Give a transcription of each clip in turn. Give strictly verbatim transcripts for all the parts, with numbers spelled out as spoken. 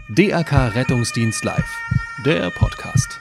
D R K Rettungsdienst Live, der Podcast.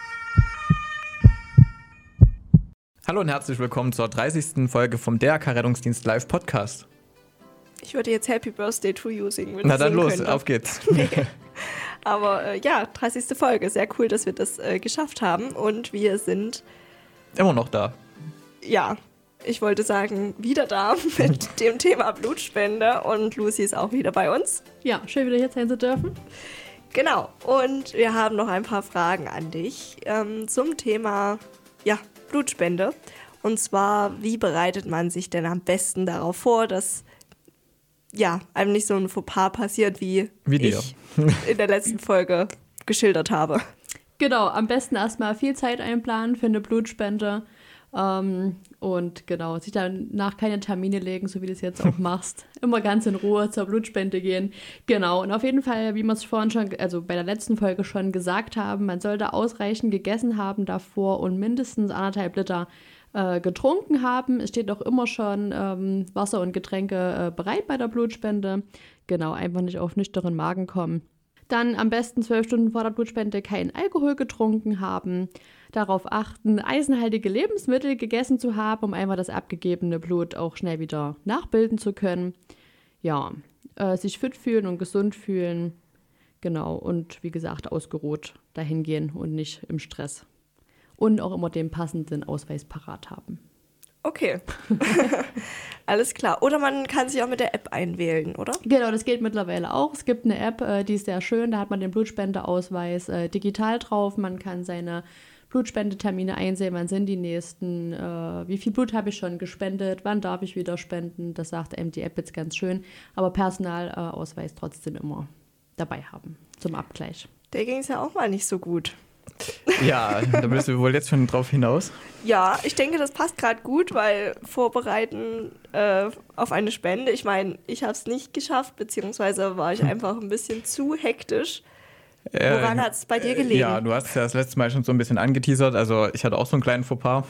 Hallo und herzlich willkommen zur dreißigsten Folge vom D R K Rettungsdienst Live Podcast. Ich würde jetzt Happy Birthday to you singen. Na dann los, könnte. auf geht's. Nee. Aber äh, ja, dreißigste Folge. Sehr cool, dass wir das äh, geschafft haben. Und wir sind Immer noch da. Ja, ich wollte sagen, wieder da mit dem Thema Blutspende. Und Lucy ist auch wieder bei uns. Ja, schön wieder hier sein zu dürfen. Genau. Und wir haben noch ein paar Fragen an dich ähm, zum Thema ja, Blutspende. Und zwar, wie bereitet man sich denn am besten darauf vor, dass ja, einem nicht so ein Fauxpas passiert, wie, wie ich in der letzten Folge geschildert habe. Genau, am besten erstmal viel Zeit einplanen für eine Blutspende ähm, und genau, sich danach keine Termine legen, so wie du es jetzt auch machst. Immer ganz in Ruhe zur Blutspende gehen. Genau, und auf jeden Fall, wie wir es vorhin schon, also bei der letzten Folge schon gesagt haben, man sollte ausreichend gegessen haben davor und mindestens anderthalb Liter äh, getrunken haben. Es steht auch immer schon ähm, Wasser und Getränke äh, bereit bei der Blutspende. Genau, einfach nicht auf nüchternen Magen kommen. Dann am besten zwölf Stunden vor der Blutspende keinen Alkohol getrunken haben. Darauf achten, eisenhaltige Lebensmittel gegessen zu haben, um einfach das abgegebene Blut auch schnell wieder nachbilden zu können. Ja, äh, sich fit fühlen und gesund fühlen. Genau, und wie gesagt, ausgeruht dahin gehen und nicht im Stress. Und auch immer den passenden Ausweis parat haben. Okay, alles klar. Oder man kann sich auch mit der App einwählen, oder? Genau, das geht mittlerweile auch. Es gibt eine App, äh, die ist sehr schön. Da hat man den Blutspendeausweis äh, digital drauf. Man kann seine Blutspendetermine einsehen. Wann sind die nächsten? Äh, wie viel Blut habe ich schon gespendet? Wann darf ich wieder spenden? Das sagt einem die App jetzt ganz schön. Aber Personalausweis äh, trotzdem immer dabei haben zum Abgleich. Der ging es ja auch mal nicht so gut. Ja, da bist du wohl jetzt schon drauf hinaus. Ja, ich denke, das passt gerade gut, weil vorbereiten äh, auf eine Spende, ich meine, ich habe es nicht geschafft, beziehungsweise war ich einfach ein bisschen zu hektisch. Woran äh, hat es bei dir gelegen? Ja, du hast es ja das letzte Mal schon so ein bisschen angeteasert, also ich hatte auch so einen kleinen Fauxpas.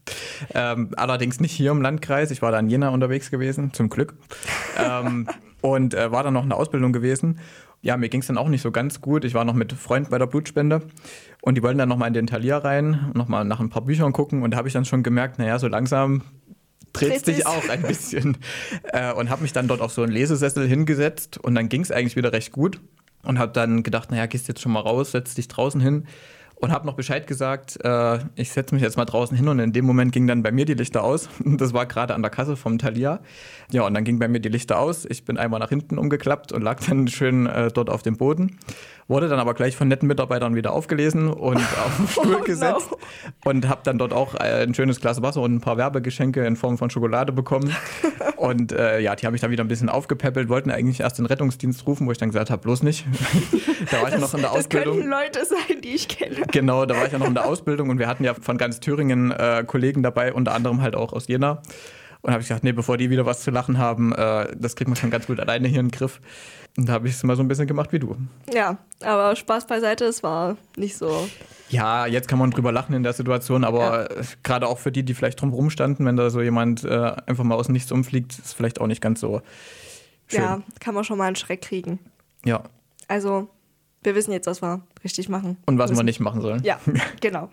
ähm, allerdings nicht hier im Landkreis, ich war da in Jena unterwegs gewesen, zum Glück. ähm, und äh, war dann noch in der Ausbildung gewesen. Ja, mir ging es dann auch nicht so ganz gut. Ich war noch mit Freunden bei der Blutspende und die wollten dann nochmal in den Talier rein, nochmal nach ein paar Büchern gucken und da habe ich dann schon gemerkt, naja, so langsam dreht es dich auch ein bisschen. äh, und habe mich dann dort auf so einen Lesesessel hingesetzt und dann ging es eigentlich wieder recht gut und habe dann gedacht, naja, gehst jetzt schon mal raus, setz dich draußen hin und habe noch Bescheid gesagt, äh, ich setze mich jetzt mal draußen hin und in dem Moment gingen dann bei mir die Lichter aus. Das war gerade an der Kasse vom Talier. Ja, und dann gingen bei mir die Lichter aus. Ich bin einmal nach hinten umgeklappt und lag dann schön äh, dort auf dem Boden. Wurde dann aber gleich von netten Mitarbeitern wieder aufgelesen und auf den Stuhl oh, gesetzt. No. Und habe dann dort auch ein schönes Glas Wasser und ein paar Werbegeschenke in Form von Schokolade bekommen. Und äh, ja, die habe ich dann wieder ein bisschen aufgepäppelt. Wollten eigentlich erst den Rettungsdienst rufen, wo ich dann gesagt habe, bloß nicht. Da war ich das, ja noch in der das Ausbildung. Das könnten Leute sein, die ich kenne. Genau, da war ich ja noch in der Ausbildung und wir hatten ja von ganz Thüringen äh, Kollegen dabei, unter anderem halt auch aus Jena. Und habe ich gedacht, nee, bevor die wieder was zu lachen haben, äh, das kriegt man schon ganz gut alleine hier in den Griff. Und da habe ich es mal so ein bisschen gemacht wie du. Ja, aber Spaß beiseite, es war nicht so. Ja, jetzt kann man drüber lachen in der Situation, aber ja. Gerade auch für die, die vielleicht drumherum standen, wenn da so jemand äh, einfach mal aus dem Nichts umfliegt, ist vielleicht auch nicht ganz so schön. Ja, kann man schon mal einen Schreck kriegen. Ja. Also, wir wissen jetzt, was wir richtig machen. Und was wir wir nicht machen sollen. Ja, genau.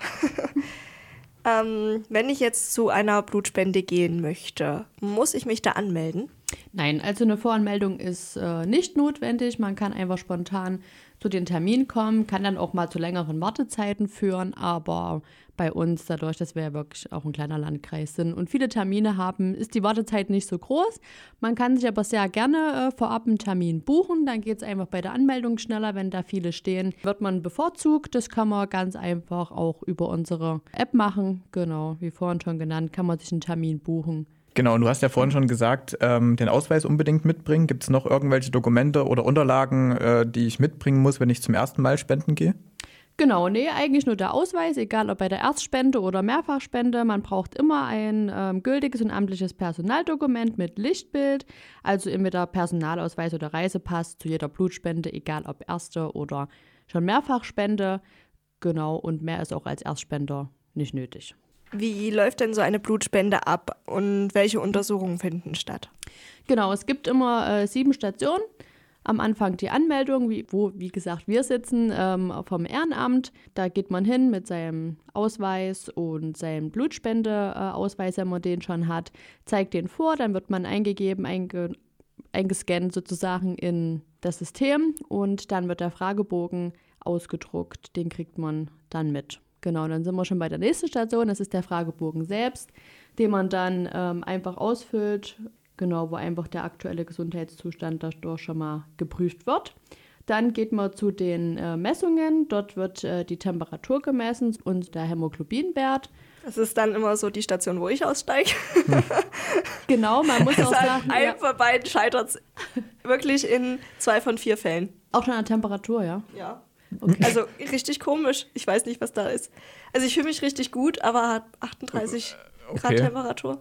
ähm, wenn ich jetzt zu einer Blutspende gehen möchte, muss ich mich da anmelden? Nein, also eine Voranmeldung ist äh, nicht notwendig. Man kann einfach spontan zu den Termin kommen, kann dann auch mal zu längeren Wartezeiten führen, aber bei uns, dadurch, dass wir ja wirklich auch ein kleiner Landkreis sind und viele Termine haben, ist die Wartezeit nicht so groß. Man kann sich aber sehr gerne äh, vorab einen Termin buchen, dann geht es einfach bei der Anmeldung schneller, wenn da viele stehen. Wird man bevorzugt, das kann man ganz einfach auch über unsere App machen. Genau, wie vorhin schon genannt, kann man sich einen Termin buchen. Genau, und du hast ja vorhin schon gesagt, ähm, den Ausweis unbedingt mitbringen. Gibt es noch irgendwelche Dokumente oder Unterlagen, äh, die ich mitbringen muss, wenn ich zum ersten Mal spenden gehe? Genau, nee, eigentlich nur der Ausweis, egal ob bei der Erstspende oder Mehrfachspende. Man braucht immer ein ähm, gültiges und amtliches Personaldokument mit Lichtbild, also entweder Personalausweis oder Reisepass zu jeder Blutspende, egal ob erste oder schon Mehrfachspende. Genau, und mehr ist auch als Erstspender nicht nötig. Wie läuft denn so eine Blutspende ab und welche Untersuchungen finden statt? Genau, es gibt immer äh, sieben Stationen. am Anfang die Anmeldung, wie, wo, wie gesagt, wir sitzen ähm, vom Ehrenamt. Da geht man hin mit seinem Ausweis und seinem Blutspendeausweis, wenn man den schon hat, zeigt den vor, dann wird man eingegeben, einge, eingescannt sozusagen in das System und dann wird der Fragebogen ausgedruckt, den kriegt man dann mit. Genau, dann sind wir schon bei der nächsten Station, das ist der Fragebogen selbst, den man dann ähm, einfach ausfüllt, genau, wo einfach der aktuelle Gesundheitszustand dadurch schon mal geprüft wird. Dann geht man zu den äh, Messungen, dort wird äh, die Temperatur gemessen und der Hämoglobinwert. Das ist dann immer so die Station, wo ich aussteige. Genau, man muss auch sagen, einem ja, von beiden scheitert es wirklich in zwei von vier Fällen. auch schon an der Temperatur, ja. Ja. Okay. Also richtig komisch. Ich weiß nicht, was da ist. Also ich fühle mich richtig gut, aber hat achtunddreißig Okay. Grad Temperatur.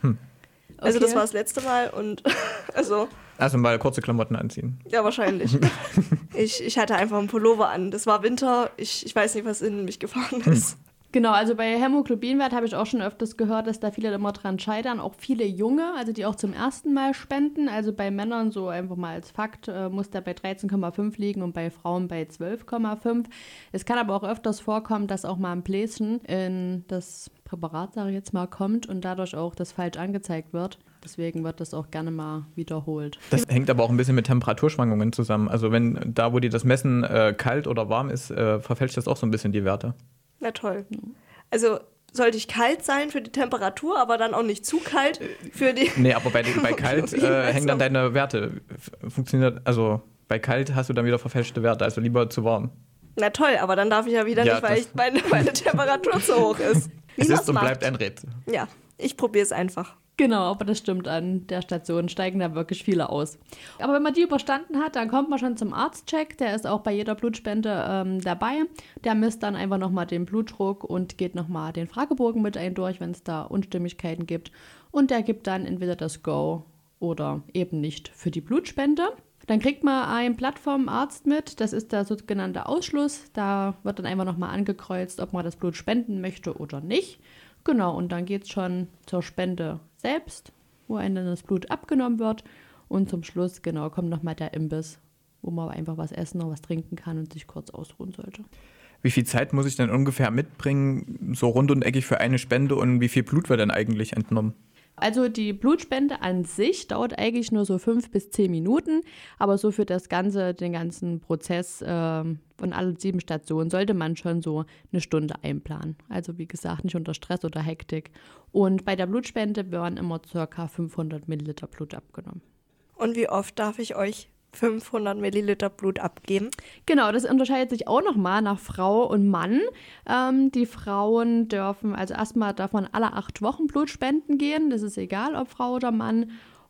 Also Okay. das war das letzte Mal und also Also mal kurze Klamotten anziehen. ja, wahrscheinlich. ich, ich hatte einfach einen Pullover an. Das war Winter. Ich, ich weiß nicht, was in mich gefahren ist. Genau, also bei Hämoglobinwert habe ich auch schon öfters gehört, dass da viele immer dran scheitern. Auch viele Junge, also die auch zum ersten Mal spenden. Also bei Männern, so einfach mal als Fakt, äh, muss der bei dreizehn Komma fünf liegen und bei Frauen bei zwölf Komma fünf. Es kann aber auch öfters vorkommen, dass auch mal ein Bläschen in das Präparat, sage ich jetzt mal, kommt und dadurch auch das falsch angezeigt wird. Deswegen wird das auch gerne mal wiederholt. Das hängt aber auch ein bisschen mit Temperaturschwankungen zusammen. Also wenn da, wo die das messen, äh, kalt oder warm ist, äh, verfälscht das auch so ein bisschen die Werte. Na toll. Also sollte ich kalt sein für die Temperatur, aber dann auch nicht zu kalt für die... Nee, aber bei, bei kalt äh, hängen dann deine Werte. F- Funktioniert, also bei kalt hast du dann wieder verfälschte Werte, also lieber zu warm. Na toll, aber dann darf ich ja wieder Ja, nicht, weil das- ich meine, meine Temperatur zu hoch ist. Wie Es man's ist und macht. bleibt ein Rätsel. Ja, ich probiere es einfach. Genau, aber das stimmt, an der Station steigen da wirklich viele aus. Aber wenn man die überstanden hat, dann kommt man schon zum Arztcheck. Der ist auch bei jeder Blutspende ähm, dabei. Der misst dann einfach nochmal den Blutdruck und geht nochmal den Fragebogen mit ein durch, wenn es da Unstimmigkeiten gibt. Und der gibt dann entweder das Go oder eben nicht für die Blutspende. Dann kriegt man ein Blatt vom Arzt mit, das ist der sogenannte Ausschluss. Da wird dann einfach nochmal angekreuzt, ob man das Blut spenden möchte oder nicht. Genau, und dann geht es schon zur Spende selbst, wo einem dann das Blut abgenommen wird. Und zum Schluss, genau, kommt nochmal der Imbiss, wo man einfach was essen oder was trinken kann und sich kurz ausruhen sollte. Wie viel Zeit muss ich denn ungefähr mitbringen, so rund und eckig für eine Spende, und wie viel Blut wird denn eigentlich entnommen? Also die Blutspende an sich dauert eigentlich nur so fünf bis zehn Minuten, aber so für das ganze, den ganzen Prozess ähm, von allen sieben Stationen sollte man schon so eine Stunde einplanen. Also wie gesagt, nicht unter Stress oder Hektik. Und bei der Blutspende werden immer ca. fünfhundert Milliliter Blut abgenommen. Und wie oft darf ich euch fünfhundert Milliliter Blut abgeben? Genau, das unterscheidet sich auch nochmal nach Frau und Mann. Ähm, die Frauen dürfen, also erstmal darf man alle acht Wochen Blut spenden gehen. Das ist egal, ob Frau oder Mann.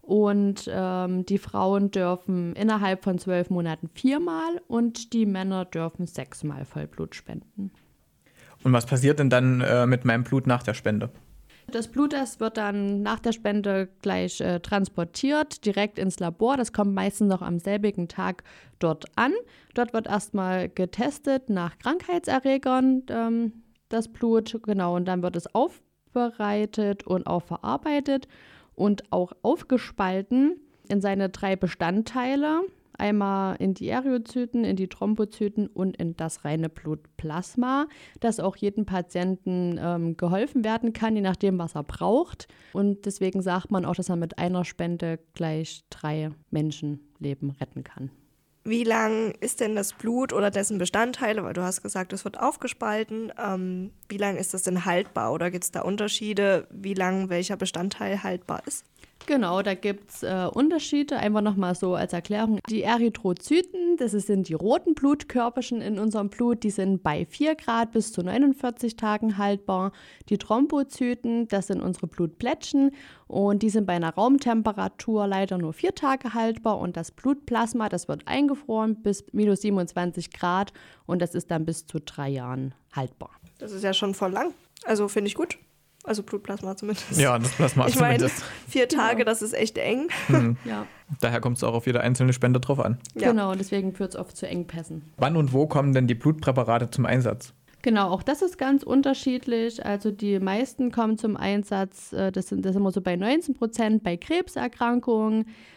Und ähm, die Frauen dürfen innerhalb von zwölf Monaten viermal und die Männer dürfen sechsmal Vollblut spenden. Und was passiert denn dann äh, mit meinem Blut nach der Spende? Das Blut, das wird dann nach der Spende gleich äh, transportiert, direkt ins Labor. Das kommt meistens noch am selbigen Tag dort an. Dort wird erstmal getestet nach Krankheitserregern, ähm, das Blut, genau, und dann wird es aufbereitet und auch verarbeitet und auch aufgespalten in seine drei Bestandteile. Einmal in die Erythrozyten, in die Thrombozyten und in das reine Blutplasma, dass auch jedem Patienten ähm, geholfen werden kann, je nachdem, was er braucht. Und deswegen sagt man auch, dass er mit einer Spende gleich drei Menschenleben retten kann. Wie lang ist denn das Blut oder dessen Bestandteile, weil du hast gesagt, es wird aufgespalten, ähm, wie lang ist das denn haltbar oder gibt es da Unterschiede, wie lang welcher Bestandteil haltbar ist? Genau, da gibt es äh, Unterschiede, einfach nochmal so als Erklärung. Die Erythrozyten, das sind die roten Blutkörperchen in unserem Blut, die sind bei vier Grad bis zu neunundvierzig Tagen haltbar. Die Thrombozyten, das sind unsere Blutplättchen und die sind bei einer Raumtemperatur leider nur vier Tage haltbar. Und das Blutplasma, das wird eingefroren bis minus siebenundzwanzig Grad und das ist dann bis zu drei Jahren haltbar. Das ist ja schon voll lang, also finde ich gut. Also Blutplasma zumindest. Ja, das Plasma Ich meine, zumindest. vier Tage, das ist echt eng. Ja, Daher kommt es auch auf jede einzelne Spende drauf an. Ja. genau, und deswegen führt es oft zu Engpässen. Wann und wo kommen denn die Blutpräparate zum Einsatz? Genau, auch das ist ganz unterschiedlich. Also die meisten kommen zum Einsatz, äh, das sind das sind immer so bei neunzehn Prozent bei Krebserkrankungen.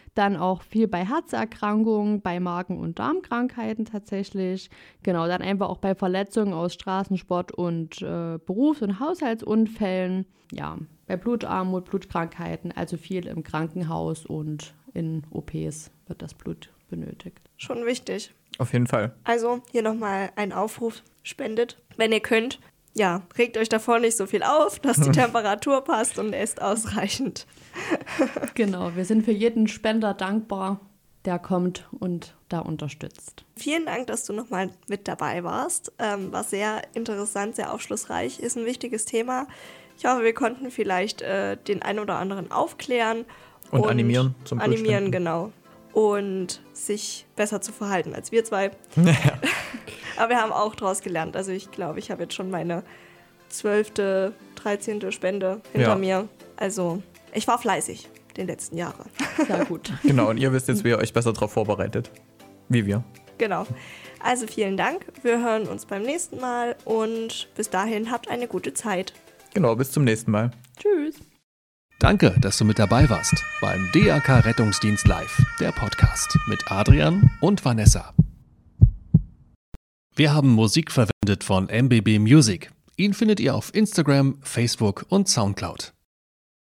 Dann auch viel bei Herzerkrankungen, bei Magen- und Darmkrankheiten tatsächlich. Genau, dann einfach auch bei Verletzungen aus Straßensport und äh, Berufs- und Haushaltsunfällen. Ja, bei Blutarmut, Blutkrankheiten, also viel im Krankenhaus und in O Ps wird das Blut benötigt. Schon wichtig. Auf jeden Fall. Also hier nochmal ein Aufruf, spendet, wenn ihr könnt. Ja, regt euch davor nicht so viel auf, dass die Temperatur passt und esst ausreichend. Genau, wir sind für jeden Spender dankbar, der kommt und da unterstützt. Vielen Dank, dass du nochmal mit dabei warst. Ähm, war sehr interessant, sehr aufschlussreich, ist ein wichtiges Thema. Ich hoffe, wir konnten vielleicht äh, den einen oder anderen aufklären. Und, und animieren zum Animieren, genau. Und sich besser zu verhalten als wir zwei. Ja. Aber wir haben auch daraus gelernt. Also ich glaube, ich habe jetzt schon meine zwölfte, dreizehnte Spende hinter ja. mir. Also ich war fleißig den letzten Jahren. Sehr gut. Genau, und ihr wisst jetzt, wie ihr euch besser darauf vorbereitet. Wie wir. Genau. Also vielen Dank. Wir hören uns beim nächsten Mal und bis dahin habt eine gute Zeit. Genau, bis zum nächsten Mal. Tschüss. Danke, dass du mit dabei warst beim D A K Rettungsdienst Live, der Podcast mit Adrian und Vanessa. Wir haben Musik verwendet von M B B Music. Ihn findet ihr auf Instagram, Facebook und Soundcloud.